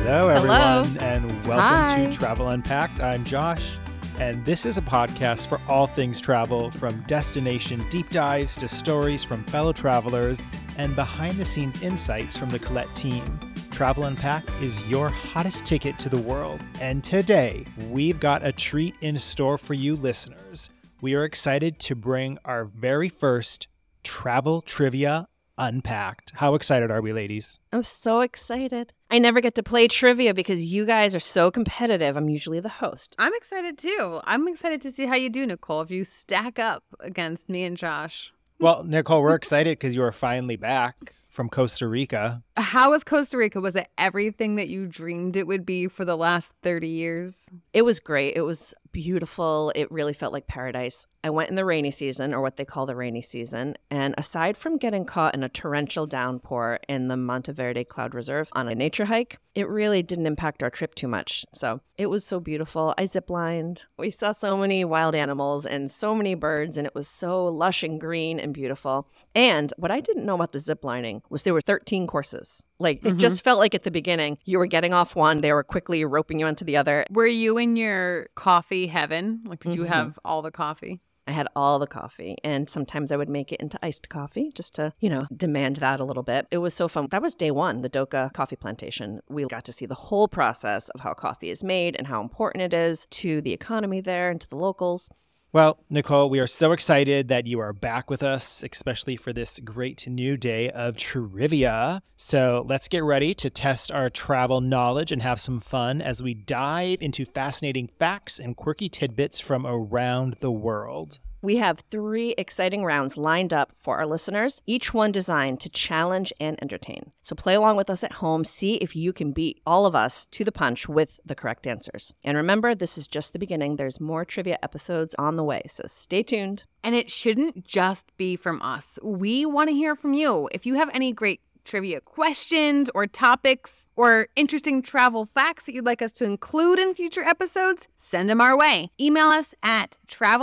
Hello, everyone, Hello. and welcome Hi. to Travel Unpacked. I'm Josh, and this is a podcast for all things travel, from destination deep dives to stories from fellow travelers and behind-the-scenes insights from the Colette team. Travel Unpacked is your hottest ticket to the world, and today we've got a treat in store for you listeners. We are excited to bring our very first travel trivia Unpacked. How excited are we, ladies? I'm so excited. I never get to play trivia because you guys are so competitive. I'm usually the host. I'm excited too. I'm excited to see how you do, Nicole, if you stack up against me and Josh. Well, Nicole, we're excited because you are finally back from Costa Rica. How was Costa Rica? Was it everything that you dreamed it would be for the last 30 years? It was great. It was beautiful. It really felt like paradise. I went in the rainy season, or what they call the rainy season. And aside from getting caught in a torrential downpour in the Monteverde Cloud Reserve on a nature hike, it really didn't impact our trip too much. So it was so beautiful. I ziplined. We saw so many wild animals and so many birds, and it was so lush and green and beautiful. And what I didn't know about the ziplining was there were 13 courses. Like, it just felt like at the beginning, you were getting off one, they were quickly roping you onto the other. Were you in your coffee heaven? Like, did you have all the coffee? I had all the coffee, and sometimes I would make it into iced coffee just to, demand that a little bit. It was so fun. That was day one, the Doka Coffee Plantation. We got to see the whole process of how coffee is made and how important it is to the economy there and to the locals. Well, Nicole, we are so excited that you are back with us, especially for this great new day of trivia. So let's get ready to test our travel knowledge and have some fun as we dive into fascinating facts and quirky tidbits from around the world. We have 3 exciting rounds lined up for our listeners, each one designed to challenge and entertain. So play along with us at home, see if you can beat all of us to the punch with the correct answers. And remember, this is just the beginning. There's more trivia episodes on the way, so stay tuned. And it shouldn't just be from us. We want to hear from you. If you have any great trivia questions or topics or interesting travel facts that you'd like us to include in future episodes, send them our way. Email us at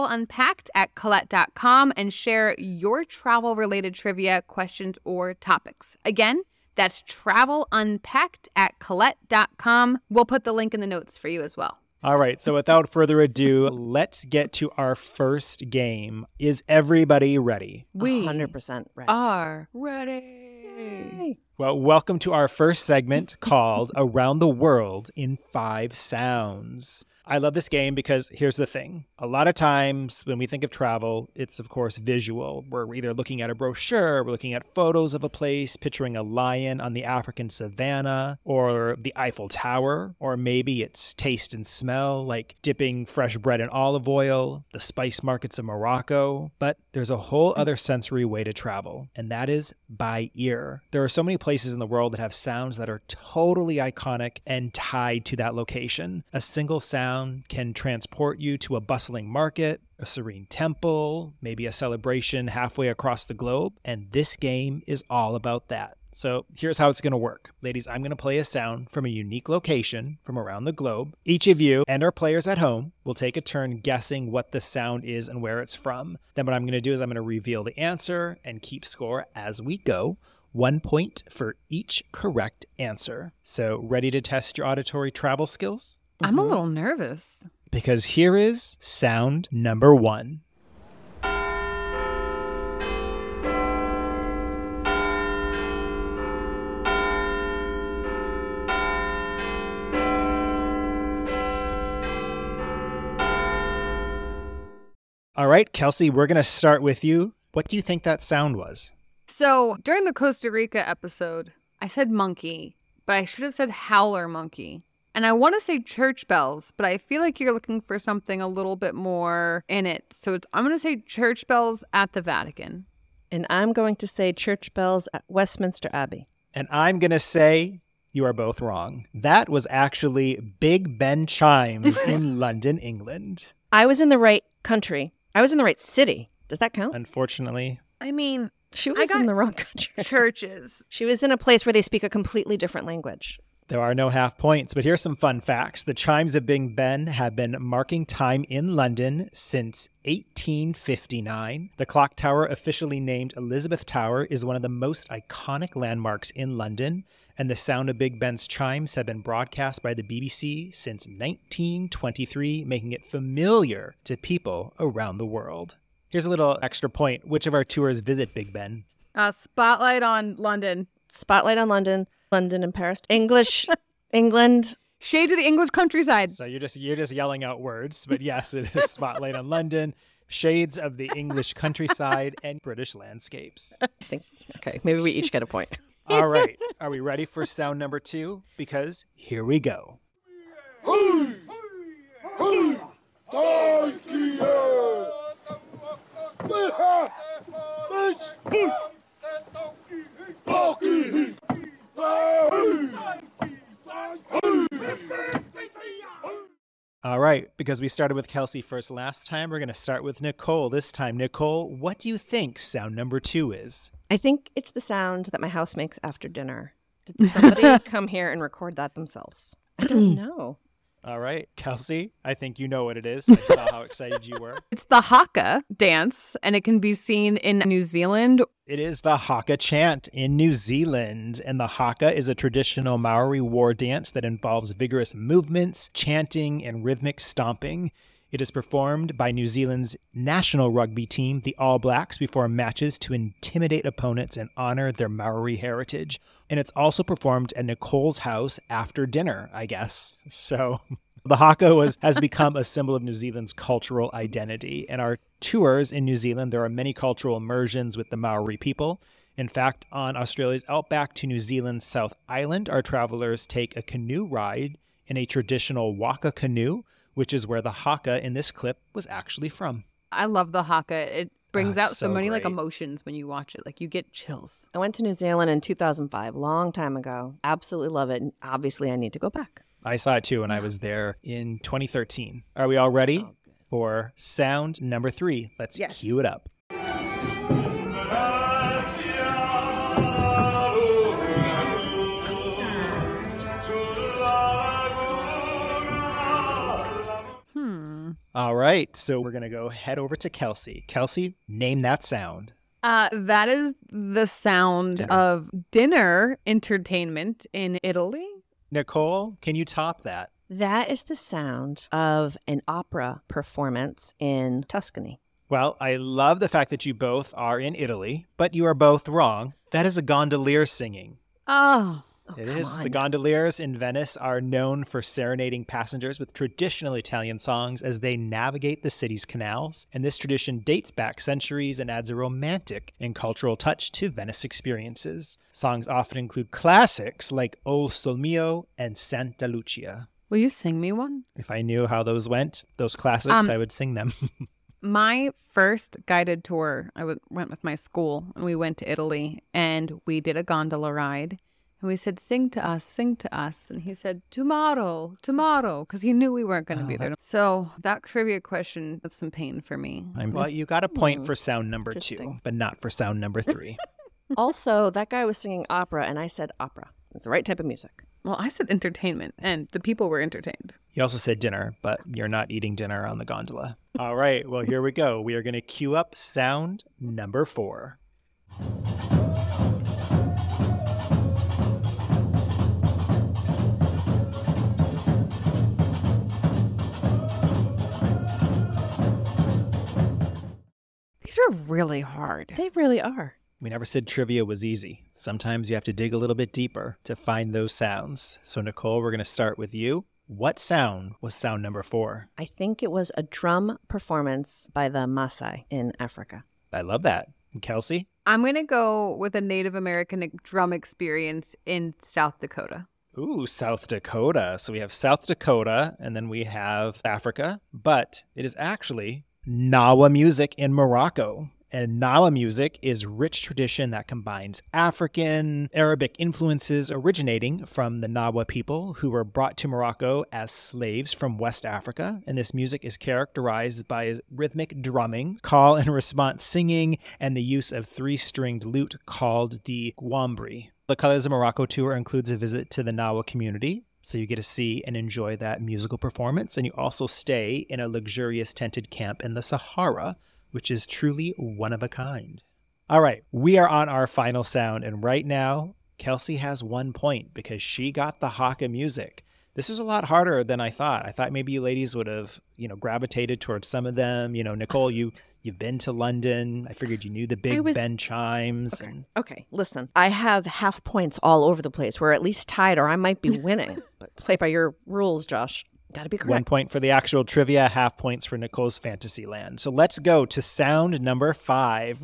travelunpacked@colette.com and share your travel-related trivia questions or topics. Again, that's travelunpacked@colette.com. We'll put the link in the notes for you as well. All right, so without further ado, let's get to our first game. Is everybody ready? We 100% right. are ready. Well, welcome to our first segment called Around the World in 5 Sounds. I love this game because here's the thing. A lot of times when we think of travel, it's of course visual. We're either looking at a brochure, we're looking at photos of a place, picturing a lion on the African savanna, or the Eiffel Tower, or maybe it's taste and smell, like dipping fresh bread in olive oil, the spice markets of Morocco. But there's a whole other sensory way to travel, and that is by ear. There are so many places in the world that have sounds that are totally iconic and tied to that location. A single sound can transport you to a bustling market, a serene temple, maybe a celebration halfway across the globe, and this game is all about that. So here's how it's going to work. Ladies, I'm going to play a sound from a unique location from around the globe. Each of you and our players at home will take a turn guessing what the sound is and where it's from. Then what I'm going to do is I'm going to reveal the answer and keep score as we go. 1 point for each correct answer. So ready to test your auditory travel skills? I'm a little nervous. Because here is sound number 1. All right, Kelsey, we're going to start with you. What do you think that sound was? So during the Costa Rica episode, I said monkey, but I should have said howler monkey. And I want to say church bells, but I feel like you're looking for something a little bit more in it. So I'm going to say church bells at the Vatican. And I'm going to say church bells at Westminster Abbey. And I'm going to say you are both wrong. That was actually Big Ben chimes in London, England. I was in the right country. I was in the right city. Does that count? Unfortunately. I mean, She was in the wrong country. churches. She was in a place where they speak a completely different language. There are no half points, but here's some fun facts. The chimes of Big Ben have been marking time in London since 1859. The clock tower, officially named Elizabeth Tower, is one of the most iconic landmarks in London, and the sound of Big Ben's chimes have been broadcast by the BBC since 1923, making it familiar to people around the world. Here's a little extra point. Which of our tours visit Big Ben? Spotlight on London. Spotlight on London. London and Paris. English. England. Shades of the English countryside. So you're just yelling out words, but yes, it is Spotlight on London, Shades of the English Countryside, and British Landscapes. Okay, maybe we each get a point. All right. Are we ready for sound number 2? Because here we go. All right, because we started with Kelsey first last time, we're going to start with Nicole this time. Nicole, what do you think sound number 2 is? I think it's the sound that my house makes after dinner. Did somebody come here and record that themselves? I don't know. All right, Kelsey, I think you know what it is. I saw how excited you were. It's the Haka dance, and it can be seen in New Zealand. It is the Haka chant in New Zealand, and the Haka is a traditional Maori war dance that involves vigorous movements, chanting, and rhythmic stomping. It is performed by New Zealand's national rugby team, the All Blacks, before matches to intimidate opponents and honor their Maori heritage. And it's also performed at Nicole's house after dinner, I guess. So the Haka has become a symbol of New Zealand's cultural identity. And our tours in New Zealand, there are many cultural immersions with the Maori people. In fact, on Australia's outback to New Zealand's South Island, our travelers take a canoe ride in a traditional waka canoe, which is where the Haka in this clip was actually from. I love the Haka. It brings out so many great. emotions when you watch it. Like, you get chills. I went to New Zealand in 2005, long time ago. Absolutely love it. And obviously, I need to go back. I saw it too when I was there in 2013. Are we all ready for sound number 3? Let's cue it up. All right, so we're going to go head over to Kelsey. Kelsey, name that sound. That is the sound of dinner entertainment in Italy. Nicole, can you top that? That is the sound of an opera performance in Tuscany. Well, I love the fact that you both are in Italy, but you are both wrong. That is a gondolier singing. Oh. It is. The gondoliers in Venice are known for serenading passengers with traditional Italian songs as they navigate the city's canals. And this tradition dates back centuries and adds a romantic and cultural touch to Venice experiences. Songs often include classics like O Sol Mio and Santa Lucia. Will you sing me one? If I knew how those went, those classics, I would sing them. My first guided tour, I went with my school, and we went to Italy, and we did a gondola ride. And we said, sing to us, sing to us. And he said, tomorrow, because he knew we weren't going to be there. So that trivia question, that's some pain for me. Well, you got a point for sound number 2, but not for sound number 3. Also, that guy was singing opera, and I said opera. It's the right type of music. Well, I said entertainment, and the people were entertained. You also said dinner, but you're not eating dinner on the gondola. All right, well, here we go. We are going to cue up sound number 4. These are really hard. They really are. We never said trivia was easy. Sometimes you have to dig a little bit deeper to find those sounds. So, Nicole, we're going to start with you. What sound was sound number 4? I think it was a drum performance by the Maasai in Africa. I love that. And Kelsey? I'm going to go with a Native American drum experience in South Dakota. Ooh, South Dakota. So we have South Dakota, and then we have Africa. But it is actually Nawa music in Morocco. And Nawa music is rich tradition that combines African, Arabic influences originating from the Nawa people who were brought to Morocco as slaves from West Africa. And this music is characterized by rhythmic drumming, call and response singing, and the use of 3-stringed lute called the gwambri. The Colors of Morocco tour includes a visit to the Nawa community, so you get to see and enjoy that musical performance, and you also stay in a luxurious tented camp in the Sahara, which is truly one of a kind. All right, we are on our final sound, and right now, Kelsey has 1 point because she got the haka music. This was a lot harder than I thought. I thought maybe you ladies would have, gravitated towards some of them. Nicole, you've been to London. I figured you knew the Big Ben chimes. Okay, listen. I have half points all over the place. We're at least tied, or I might be winning. But play by your rules, Josh. Got to be correct. 1 point for the actual trivia, half points for Nicole's Fantasyland. So let's go to sound number 5.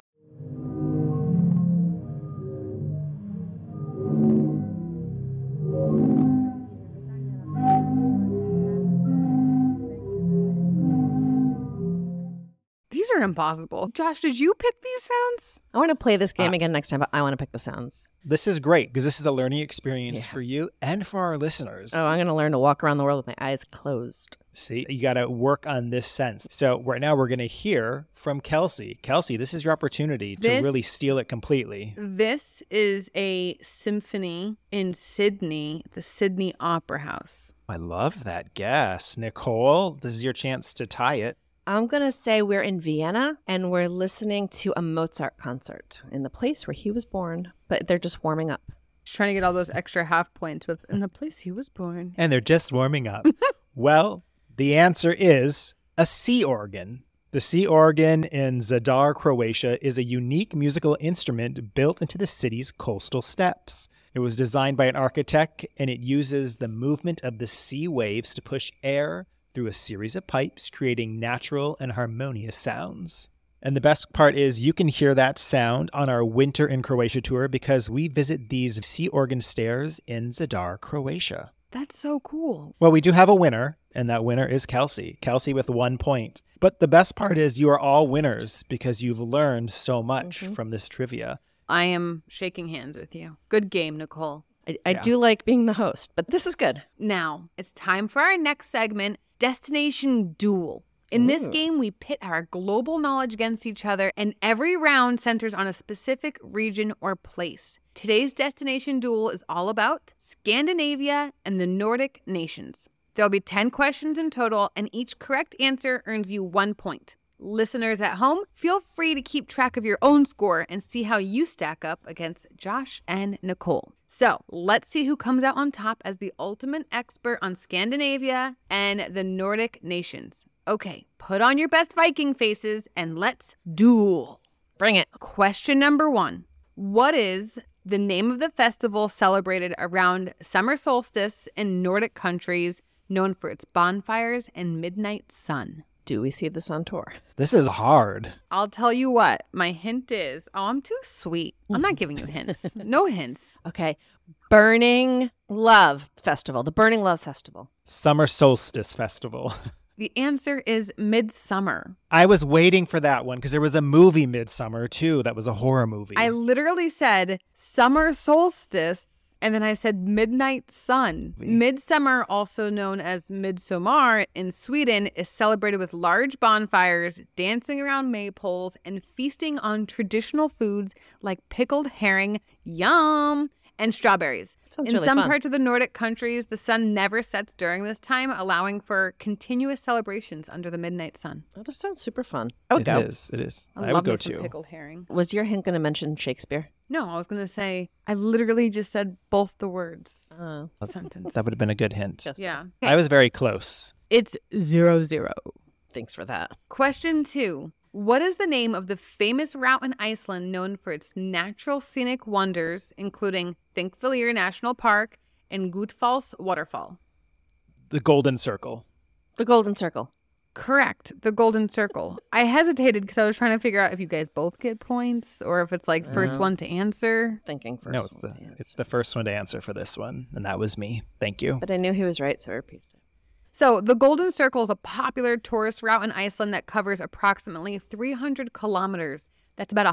These are impossible. Josh, did you pick these sounds? I want to play this game again next time, but I want to pick the sounds. This is great because this is a learning experience for you and for our listeners. Oh, I'm going to learn to walk around the world with my eyes closed. See, you got to work on this sense. So right now we're going to hear from Kelsey. Kelsey, this is your opportunity to really steal it completely. This is a symphony in Sydney, the Sydney Opera House. I love that guess. Nicole, this is your chance to tie it. I'm going to say we're in Vienna and we're listening to a Mozart concert in the place where he was born, but they're just warming up. Trying to get all those extra half points with in the place he was born. And they're just warming up. Well, the answer is a sea organ. The sea organ in Zadar, Croatia is a unique musical instrument built into the city's coastal steps. It was designed by an architect and it uses the movement of the sea waves to push air through a series of pipes, creating natural and harmonious sounds. And the best part is you can hear that sound on our Winter in Croatia tour because we visit these sea organ stairs in Zadar, Croatia. That's so cool. Well, we do have a winner, and that winner is Kelsey. Kelsey with 1 point. But the best part is you are all winners because you've learned so much from this trivia. I am shaking hands with you. Good game, Nicole. I do like being the host, but this is good. Now, it's time for our next segment, Destination Duel. In this game, we pit our global knowledge against each other, and every round centers on a specific region or place. Today's Destination Duel is all about Scandinavia and the Nordic nations. There'll be 10 questions in total, and each correct answer earns you 1 point. Listeners at home, feel free to keep track of your own score and see how you stack up against Josh and Nicole. So let's see who comes out on top as the ultimate expert on Scandinavia and the Nordic nations. Okay, put on your best Viking faces and let's duel. Bring it. Question number 1. What is the name of the festival celebrated around summer solstice in Nordic countries, known for its bonfires and midnight sun? Do we see this on tour? This is hard. I'll tell you what. My hint is, I'm too sweet. I'm not giving you hints. No hints. Okay. Burning Love Festival. The Burning Love Festival. Summer Solstice Festival. The answer is Midsummer. I was waiting for that one because there was a movie Midsummer too that was a horror movie. I literally said summer solstice and then I said midnight sun. Midsummer, also known as Midsommar in Sweden, is celebrated with large bonfires, dancing around maypoles, and feasting on traditional foods like pickled herring, yum, and strawberries. Sounds in really some fun. parts of the Nordic countries, the sun never sets during this time, allowing for continuous celebrations under the midnight sun. Oh, this sounds super fun. I would go. It is. I love would go me some too. pickled herring. Was your hint going to mention Shakespeare? No, I was going to say, I literally just said both the words. Oh. Sentence. That would have been a good hint. Yes. Yeah. I was very close. It's 0-0. Thanks for that. Question 2. What is the name of the famous route in Iceland known for its natural scenic wonders, including Þingvellir National Park and Gullfoss Waterfall? The Golden Circle. The Golden Circle. Correct. The Golden Circle. I hesitated because I was trying to figure out if you guys both get points or if it's like first one to answer. Thinking first. No, it's the first one to answer for this one, and that was me. Thank you. But I knew he was right, so I repeated it. So the Golden Circle is a popular tourist route in Iceland that covers approximately 300 kilometers. That's about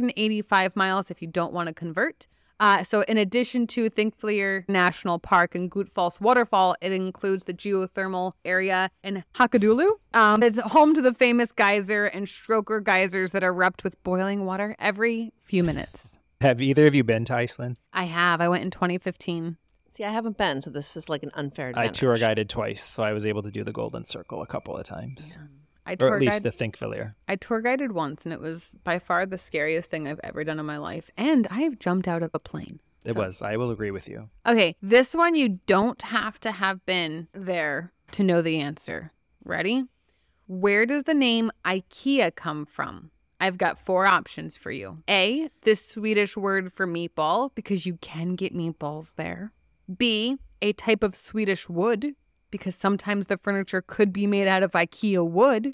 185 miles if you don't want to convert. So in addition to Þingvellir National Park and Gullfoss Waterfall, it includes the geothermal area in Hakadulu. It's home to the famous geyser and Stroker geysers that erupt with boiling water every few minutes. Have either of you been to Iceland? I have. I went in 2015. See, I haven't been, so this is like an unfair I advantage. tour guided twice, so I was able to do the Golden Circle a couple of times. I Or tour at least guide- the Thinkvillier. I tour guided once, and it was by far the scariest thing I've ever done in my life. And I have jumped out of a plane. It was. I will agree with you. Okay, this one you don't have to have been there to know the answer. Ready? Where does the name IKEA come from? I've got 4 options for you. A, the Swedish word for meatball, because you can get meatballs there. B, a type of Swedish wood, because sometimes the furniture could be made out of IKEA wood.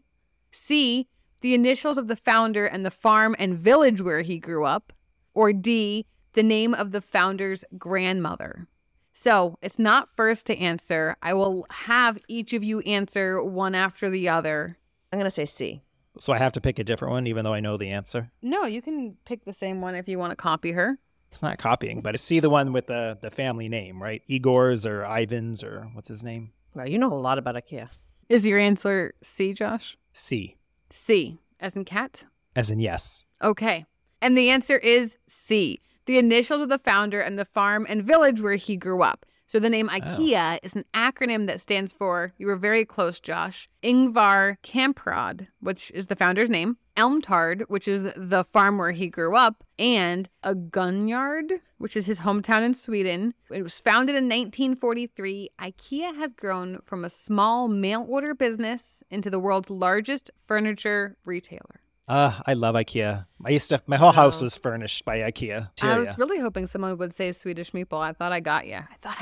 C, the initials of the founder and the farm and village where he grew up. Or D, the name of the founder's grandmother. So it's not first to answer. I will have each of you answer one after the other. I'm going to say C. So I have to pick a different one, even though I know the answer. No, you can pick the same one if you want to copy her. It's not copying, but I see the one with the family name, right? Igor's or Ivan's or what's his name? Wow, you know a lot about IKEA. Is your answer C, Josh? C, C, as in cat? as in yes. Okay. And the answer is C, the initials of the founder and the farm and village where he grew up. So the name IKEA is an acronym that stands for, you were very close, Josh, Ingvar Kamprad, which is the founder's name, Elmtard, which is the farm where he grew up, and Agunnaryd, which is his hometown in Sweden. It was founded in 1943. IKEA has grown from a small mail-order business into the world's largest furniture retailer. I love IKEA. My whole house was furnished by IKEA. I was really hoping someone would say Swedish meatball. I thought I got you.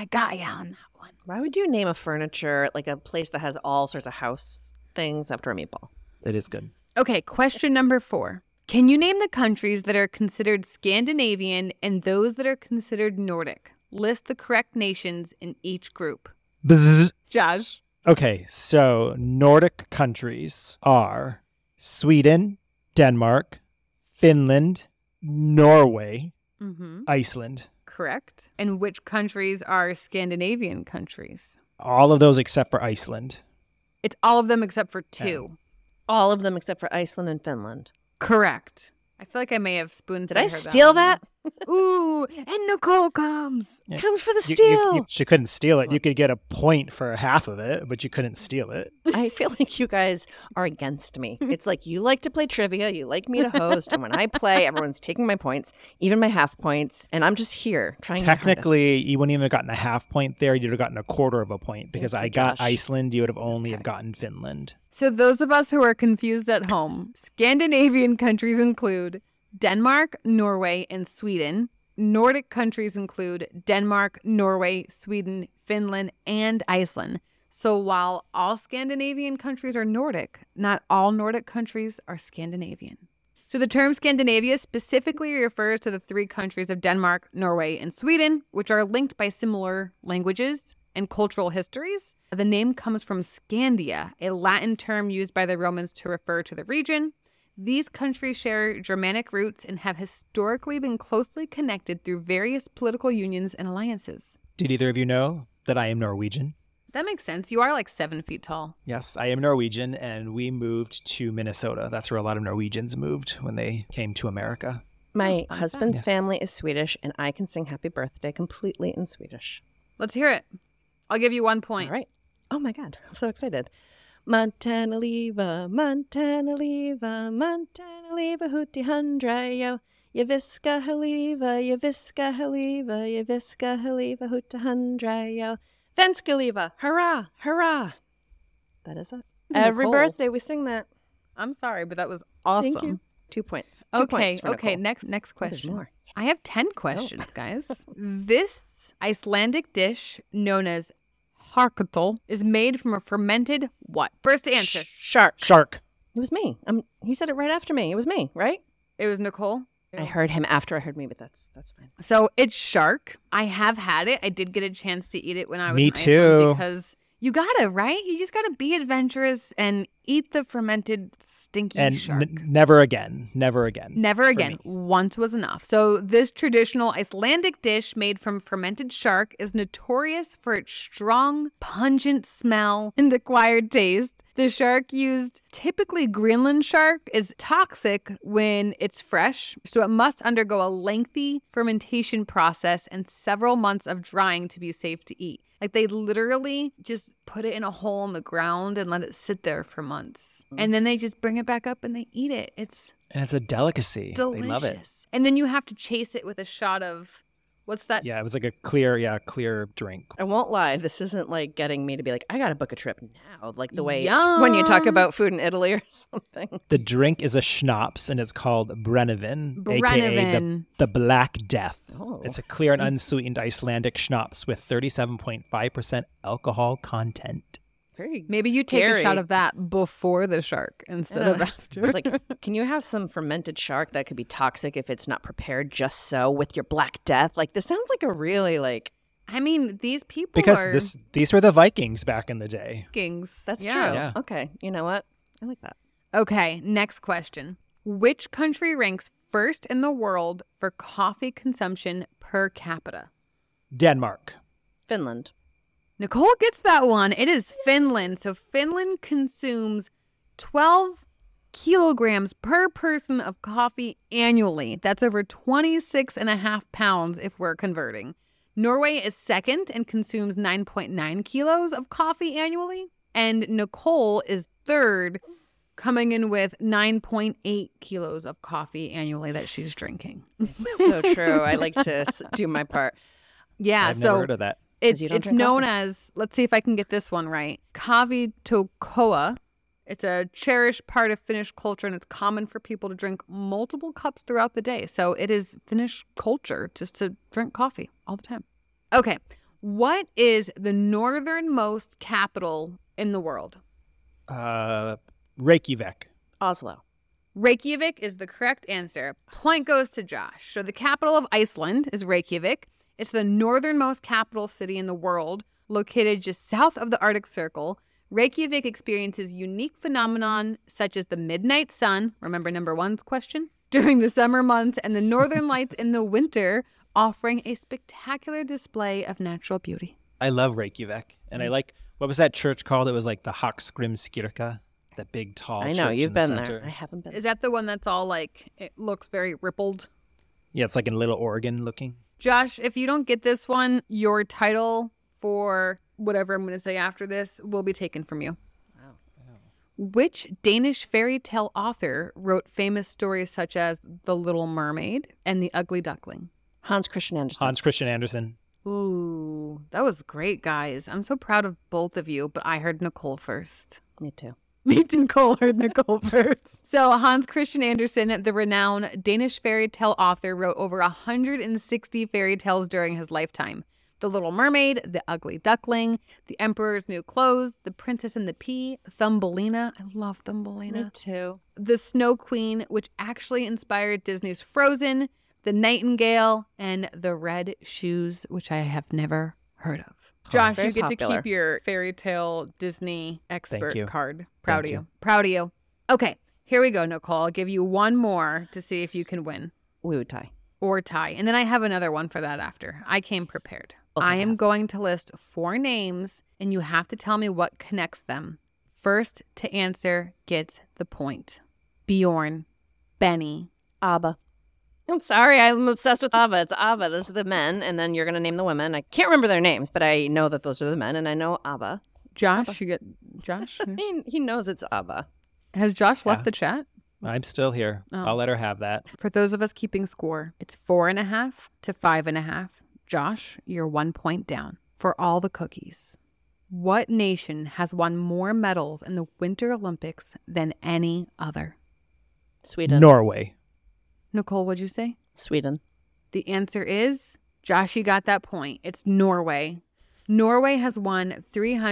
On that one. Why would you name a furniture like a place that has all sorts of house things after a meatball? It is good. Okay, question number 4. Can you name the countries that are considered Scandinavian and those that are considered Nordic? List the correct nations in each group. Bzzz. Josh. Okay, so Nordic countries are Sweden, Denmark, Finland, Norway, Iceland. Correct. And which countries are Scandinavian countries? All of those except for Iceland. It's all of them except for 2. All of them except for Iceland and Finland. Correct. I feel like I may have spoon-fed Did I her steal one. that? Ooh, and Nicole comes. Yeah. Comes for the You- steal. she couldn't steal it. You could get a point for half of it, but you couldn't steal it. I feel like you guys are against me. It's like you like to play trivia, you like me to host, and when I play, everyone's taking my points, even my half points, and I'm just here trying my Technically, you wouldn't even have gotten a half point there. You'd have gotten a quarter of a point because Thank I you, got Josh. Iceland. You would have only have gotten Finland. So those of us who are confused at home, Scandinavian countries include Denmark, Norway, and Sweden. Nordic countries include Denmark, Norway, Sweden, Finland, and Iceland. So while all Scandinavian countries are Nordic, not all Nordic countries are Scandinavian. So the term Scandinavia specifically refers to the 3 countries of Denmark, Norway, and Sweden, which are linked by similar languages and cultural histories. The name comes from Scandia, a Latin term used by the Romans to refer to the region. These countries share Germanic roots and have historically been closely connected through various political unions and alliances. Did either of you know that I am Norwegian? That makes sense. You are like 7 feet tall. Yes, I am Norwegian, and we moved to Minnesota. That's where a lot of Norwegians moved when they came to America. My fun husband's fact. family is Swedish, and I can sing happy birthday completely in Swedish. Let's hear it. I'll give you 1 point. All right. Oh my God, I'm so excited. Montana leva, Montana leva, Montana leva, hutti hundra, yo. Je viska haliva, je viska haliva, je viska haliva, hutta hundra, yo. Venska leva, hurrah, hurrah. That is it. Every Nicole. birthday we sing that. I'm sorry, but that was awesome. Thank you. 2 points. 2 Okay, points for okay. Nicole. Next Oh, there's question. more. I have 10 questions, guys. This Icelandic dish known as harkutul is made from a fermented what? First answer. Shark. Shark. It was me. He said it right after me. It was me, right? It was Nicole. I heard him after I heard me, but that's fine. So it's shark. I have had it. I did get a chance to eat it when I was Me in Iceland too. because you gotta, right? You just gotta be adventurous and eat the fermented stinky And shark. never again. Never again. Never for again. me. Once was enough. So this traditional Icelandic dish made from fermented shark is notorious for its strong, pungent smell and acquired taste. The shark used, typically Greenland shark, is toxic when it's fresh, so it must undergo a lengthy fermentation process and several months of drying to be safe to eat. Like they literally just put it in a hole in the ground and let it sit there for months. And then they just bring it back up and they eat it. It's And it's a delicacy. delicious. They love it. And then you have to chase it with a shot of, what's that? Yeah, it was like a clear drink. I won't lie. This isn't like getting me to be like, I got to book a trip now. Like the way Yum. when you talk about food in Italy or something. The drink is a schnapps, and it's called Brennivin, aka Brennivin. the Black Death. Oh. It's a clear and unsweetened Icelandic schnapps with 37.5% alcohol content. Very Maybe you take a scary. shot of that before the shark instead of after. Like, can you have some fermented shark that could be toxic if it's not prepared just so with your Black Death? Like, this sounds like a really like. I mean, these people Because are these were the Vikings back in the day. Vikings. That's Yeah. true. Yeah. Okay, you know what? I like that. Okay, next question. Which country ranks first in the world for coffee consumption per capita? Denmark. Finland. Nicole gets that one. It is Finland. So Finland consumes 12 kilograms per person of coffee annually. That's over 26 and a half pounds if we're converting. Norway is second and consumes 9.9 kilos of coffee annually. And Nicole is third, coming in with 9.8 kilos of coffee annually that she's drinking. So true. I like to do my part. Yeah, I've so never heard of that. 'Cause you don't it's drink known coffee. as, let's see if I can get this one right, Kavitokoa. It's a cherished part of Finnish culture, and it's common for people to drink multiple cups throughout the day. So it is Finnish culture just to drink coffee all the time. Okay, what is the northernmost capital in the world? Reykjavik. Oslo. Reykjavik is the correct answer. Point goes to Josh. So the capital of Iceland is Reykjavik. It's the northernmost capital city in the world, located just south of the Arctic Circle. Reykjavik experiences unique phenomenon such as the midnight sun, remember number one's question, during the summer months and the northern lights in the winter, offering a spectacular display of natural beauty. I love Reykjavik. And I like, what was that church called? It was like the Hallgrímskirkja, that big, tall I church know, you've in the been center. there. I haven't been. Is that the one that's all like, it looks very rippled? Yeah, it's like in Little Oregon looking. Josh, if you don't get this one, your title for whatever I'm going to say after this will be taken from you. Wow. Which Danish fairy tale author wrote famous stories such as The Little Mermaid and The Ugly Duckling? Hans Christian Andersen. Hans Christian Andersen. Ooh, that was great, guys. I'm so proud of both of you, but I heard Nicole first. Me too. Me too, Nicole heard Nicole first. So Hans Christian Andersen, the renowned Danish fairy tale author, wrote over 160 fairy tales during his lifetime. The Little Mermaid, The Ugly Duckling, The Emperor's New Clothes, The Princess and the Pea, Thumbelina. I love Me Thumbelina. too. The Snow Queen, which actually inspired Disney's Frozen, The Nightingale, and The Red Shoes, which I have never heard of. Josh, Very you get popular. to keep your fairy tale Disney expert you. card. Proud Thank of you. you. Proud of you. Okay, here we go, Nicole. I'll give you one more to see if you can win We would tie. or tie. And then I have another one for that after. I came prepared. Both I of am us. going to list 4 names, and you have to tell me what connects them. First to answer gets the point. Bjorn, Benny, Abba. I'm sorry, I'm obsessed with Abba. It's Abba. Those are the men, and then you're going to name the women. I can't remember their names, but I know that those are the men, and I know Abba. Josh. You get Josh? He knows it's Abba. Has Josh left Yeah. the chat? I'm still here. Oh. I'll let her have that. For those of us keeping score, it's 4.5 to 5.5. Josh, you're 1 point down for all the cookies. What nation has won more medals in the Winter Olympics than any other? Sweden. Norway. Nicole, what'd you say? Sweden. The answer is, Josh, you got that point. It's Norway. Norway has won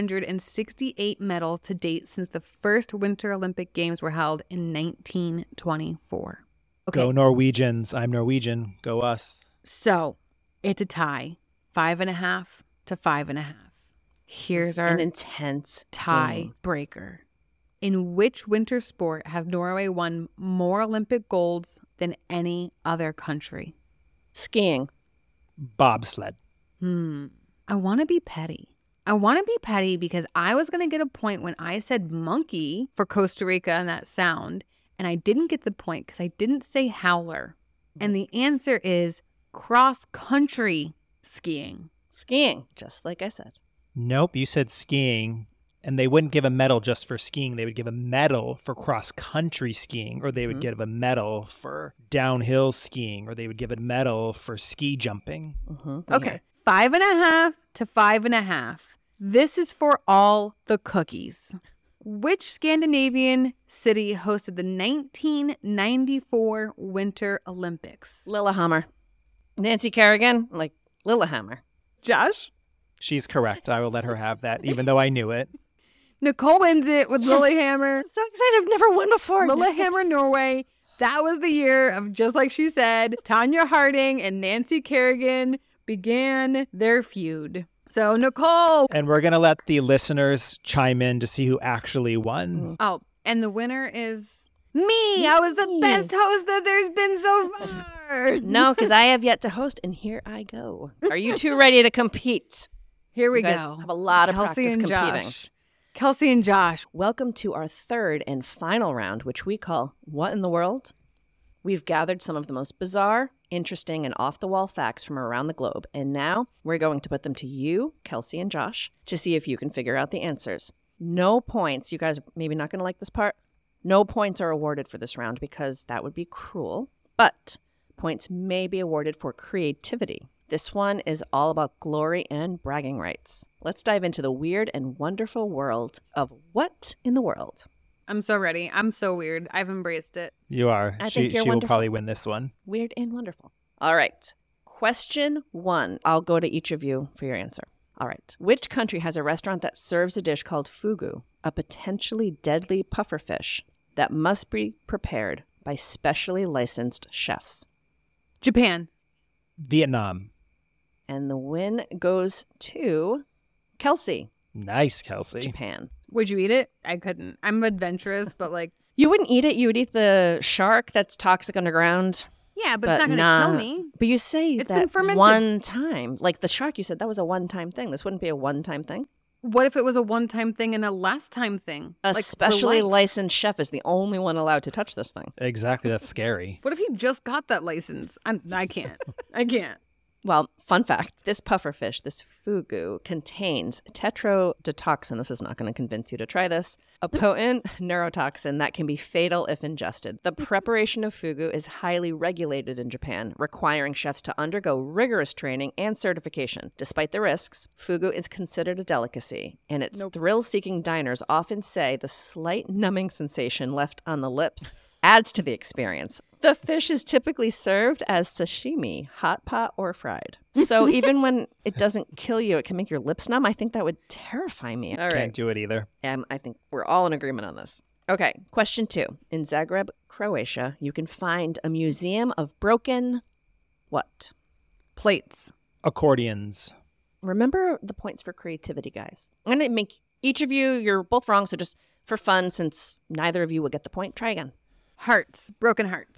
368 medals to date since the first Winter Olympic Games were held in 1924. Okay, Go Norwegians. I'm Norwegian. Go us. so it's a tie, 5.5 to 5.5. Here's our an intense tie game. breaker. In which winter sport has Norway won more Olympic golds than any other country? Skiing. Bobsled. I want to be petty. I want to be petty because I was going to get a point when I said monkey for Costa Rica and that sound. And I didn't get the point because I didn't say howler. And the answer is cross-country skiing. Skiing, just like I said. Nope, you said skiing. And they wouldn't give a medal just for skiing. They would give a medal for cross-country skiing, or they would give a medal for downhill skiing, or they would give a medal for ski jumping. Okay, 5.5 to 5.5. This is for all the cookies. Which Scandinavian city hosted the 1994 Winter Olympics? Lillehammer. Nancy Kerrigan, like Lillehammer. Josh? She's correct. I will let her have that, even though I knew it. Nicole wins it with Lillehammer. I'm so excited. I've never won before. Lillehammer, Norway. That was the year of, just like she said, Tanya Harding and Nancy Kerrigan began their feud. So, Nicole. And we're going to let the listeners chime in to see who actually won. Oh, and the winner is me. I was the best host that there's been so far. No, because I have yet to host, and here I go. Are you two ready to compete? Here we You guys go. have a lot of Kelsey practice and competing. Josh. Kelsey and Josh. Welcome to our third and final round, which we call What in the World? We've gathered some of the most bizarre, interesting, and off-the-wall facts from around the globe, and now we're going to put them to you, Kelsey and Josh, to see if you can figure out the answers. No points. You guys are maybe not going to like this part. No points are awarded for this round because that would be cruel, but points may be awarded for creativity. This one is all about glory and bragging rights. Let's dive into the weird and wonderful world of What in the World? I'm so ready. I'm so weird. I've embraced it. You are. I She think you're will wonderful. probably win this one. Weird and wonderful. All right. Question 1. I'll go to each of you for your answer. All right. Which country has a restaurant that serves a dish called fugu, a potentially deadly pufferfish that must be prepared by specially licensed chefs? Japan. Vietnam. And the win goes to Kelsey, Nice, Kelsey. Japan. Would you eat it? I couldn't. I'm adventurous, but like, You wouldn't eat it. You would eat the shark that's toxic underground. yeah, but it's not going to nah. kill me. But you say It's been that fermented. one time. Like the shark, you said that was a one-time thing. This wouldn't be a one-time thing. What if it was a one-time thing and a last-time thing? A Like, for specially life? licensed chef is the only one allowed to touch this thing. Exactly. That's scary. What if he just got that license? I can't. I can't. Well, fun fact, this pufferfish, this fugu, contains tetrodotoxin. This is not going to convince you to try this. A potent neurotoxin that can be fatal if ingested. The preparation of fugu is highly regulated in Japan, requiring chefs to undergo rigorous training and certification. Despite the risks, fugu is considered a delicacy, and its thrill-seeking diners often say the slight numbing sensation left on the lips adds to the experience. The fish is typically served as sashimi, hot pot, or fried. So even when it doesn't kill you, it can make your lips numb. I think that would terrify me. All Can't right. do it either. I think we're all in agreement on this. Okay, question 2. In Zagreb, Croatia, you can find a museum of broken what? Plates. Accordions. Remember the points for creativity, guys. I'm going to make each of you, you're both wrong, so just for fun, since neither of you will get the point, try again. Hearts. Broken hearts.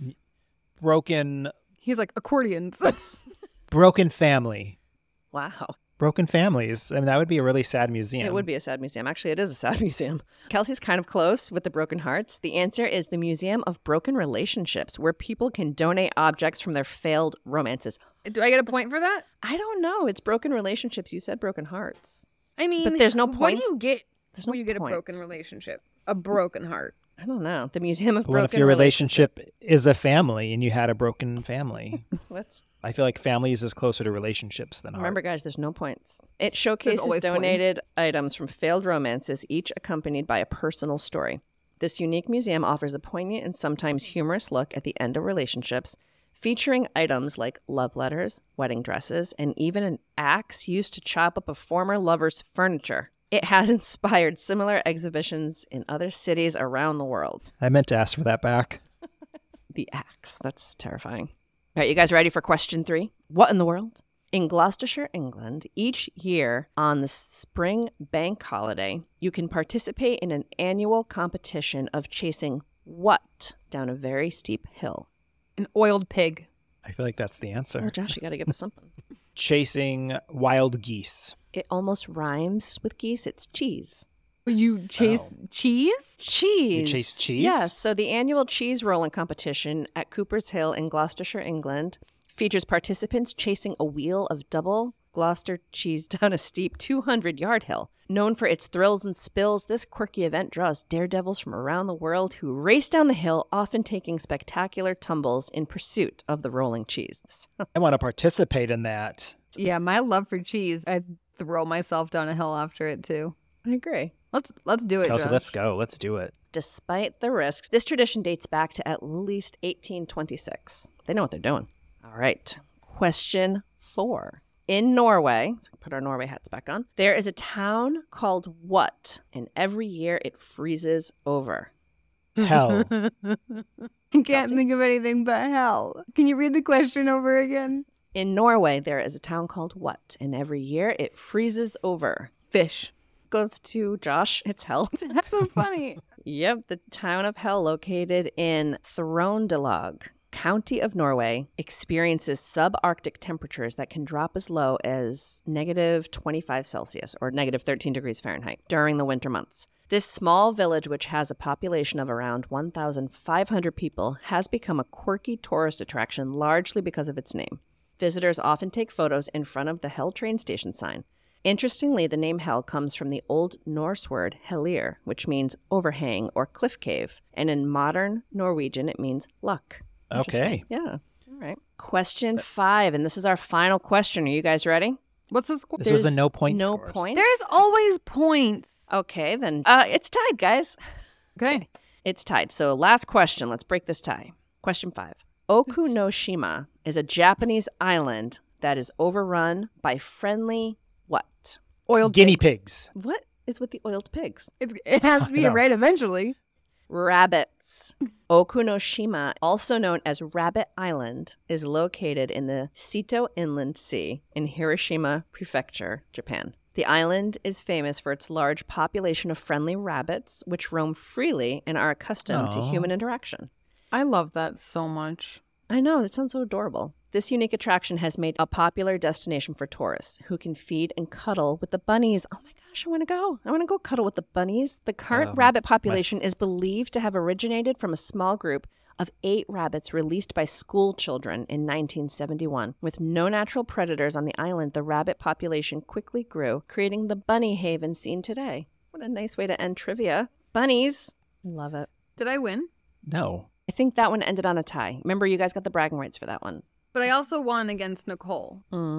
Broken He's like, accordions. broken family. Wow. Broken families. I mean, that would be a really sad museum. It would be a sad museum. Actually, it is a sad museum. Kelsey's kind of close with the broken hearts. The answer is the Museum of Broken Relationships, where people can donate objects from their failed romances. Do I get a point for that? I don't know. It's broken relationships. You said broken hearts. I mean, But there's no What points. do you get There's no when you get points. a broken relationship? A broken heart. I don't know. The Museum of But Broken what if your relationship is a family and you had a broken family? Let's I feel like families is closer to relationships than remember, hearts. guys, there's no points. It showcases always donated items from failed romances, each accompanied by a personal story. This unique museum offers a poignant and sometimes humorous look at the end of relationships, featuring items like love letters, wedding dresses, and even an axe used to chop up a former lover's furniture. It has inspired similar exhibitions in other cities around the world. I meant to ask for that back. The axe. That's terrifying. All right, you guys ready for question 3? What in the world? In Gloucestershire, England, each year on the spring bank holiday, you can participate in an annual competition of chasing what down a very steep hill? An oiled pig. I feel like that's the Oh, answer. Josh, you got to give us something. chasing wild geese. It almost rhymes with geese. It's cheese. You chase cheese? Cheese. You chase cheese? Yes. So the annual cheese rolling competition at Cooper's Hill in Gloucestershire, England, features participants chasing a wheel of double Gloucester cheese down a steep 200-yard hill. Known for its thrills and spills, this quirky event draws daredevils from around the world who race down the hill, often taking spectacular tumbles in pursuit of the rolling cheese. I want to participate in that. Yeah, my love for cheese. I'd throw myself down a hill after it too. I agree. Let's do it, Kelsey, Josh. let's go. Let's do it. Despite the risks, this tradition dates back to at least 1826. They know what they're doing. All right. Question 4. In Norway, so put our Norway hats back on, there is a town called what? And every year it freezes over. Hell. I can't think of anything but hell. Can you read the question over again? In Norway, there is a town called what? And every year it freezes over. Fish. Goes to Josh. It's hell. That's so funny. Yep, the town of Hell, located in Throndelag, County of Norway, experiences subarctic temperatures that can drop as low as negative 25 Celsius or negative 13 degrees Fahrenheit during the winter months. This small village, which has a population of around 1,500 people, has become a quirky tourist attraction largely because of its name. Visitors often take photos in front of the Hell train station sign. Interestingly, the name Hell comes from the Old Norse word Hellir, which means overhang or cliff cave, and in modern Norwegian it means luck. Okay. Yeah. All right. Question 5, and this is our final question. Are you guys ready? What's the score? This was a no point No scores. points. There's always points. Okay, then it's tied, guys. Okay. It's tied. So last question. Let's break this tie. Question 5. Okunoshima is a Japanese island that is overrun by friendly what? Oiled Guinea pigs. pigs. What is with the oiled pigs? It has to be I know. right eventually. Rabbits. Okunoshima, also known as Rabbit Island, is located in the Seto Inland Sea in Hiroshima Prefecture, Japan. The island is famous for its large population of friendly rabbits, which roam freely and are accustomed to Aw. human interaction. I love that so much. I know, that sounds so adorable. This unique attraction has made a popular destination for tourists who can feed and cuddle with the bunnies. Oh my gosh, I want to go. I want to go cuddle with the bunnies. The current rabbit population is believed to have originated from a small group of 8 rabbits released by school children in 1971. With no natural predators on the island, the rabbit population quickly grew, creating the bunny haven seen today. What a nice way to end trivia. Bunnies. Love it. Did I win? No. I think that one ended on a tie. Remember, you guys got the bragging rights for that one. But I also won against Nicole.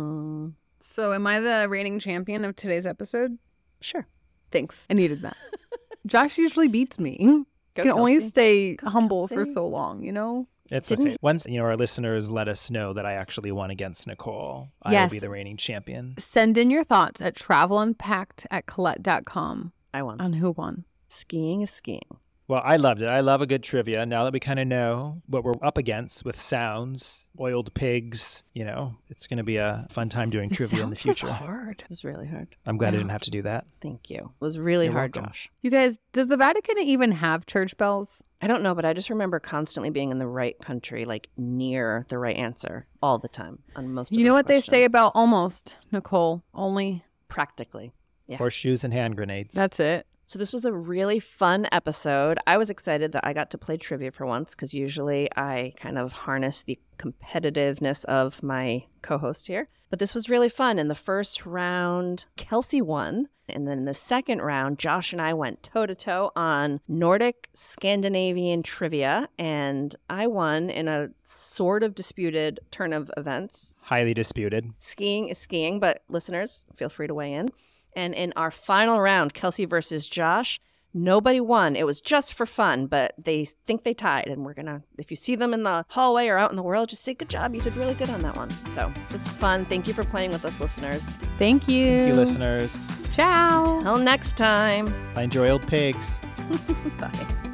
So am I the reigning champion of today's episode? Sure. Thanks. I needed that. Josh usually beats me. Go, Can only Kelsey. stay Go, humble for Kelsey. so long, you know? It's Didn't- okay. Once our listeners let us know that I actually won against Nicole, I will Yes. be the reigning champion. Send in your thoughts at travelunpacked@colette.com I won. on who won. Skiing is skiing. Well, I loved it. I love a good trivia. Now that we kind of know what we're up against with sounds, oiled pigs, it's going to be a fun time doing trivia in the future. Hard. It was really hard. I'm glad I didn't have to do that. Thank you. It was really You're hard, welcome. Josh. You guys, does the Vatican even have church bells? I don't know, but I just remember constantly being in the right country, like near the right answer all the time on most of You know those what they say questions. about almost, Nicole? Only. Practically. Yeah. Horseshoes and hand grenades. That's it. So this was a really fun episode. I was excited that I got to play trivia for once because usually I kind of harness the competitiveness of my co-host here. But this was really fun. In the first round, Kelsey won. And then in the second round, Josh and I went toe-to-toe on Nordic Scandinavian trivia. And I won in a sort of disputed turn of events. Highly disputed. Skiing is skiing, but listeners, feel free to weigh in. And in our final round, Kelsey versus Josh, nobody won. It was just for fun, but they think they tied. And we're going to, if you see them in the hallway or out in the world, just say, good job. You did really good on that one. So it was fun. Thank you for playing with us, listeners. Thank you. Thank you, listeners. Ciao. Till next time. Find your oiled pigs. Bye.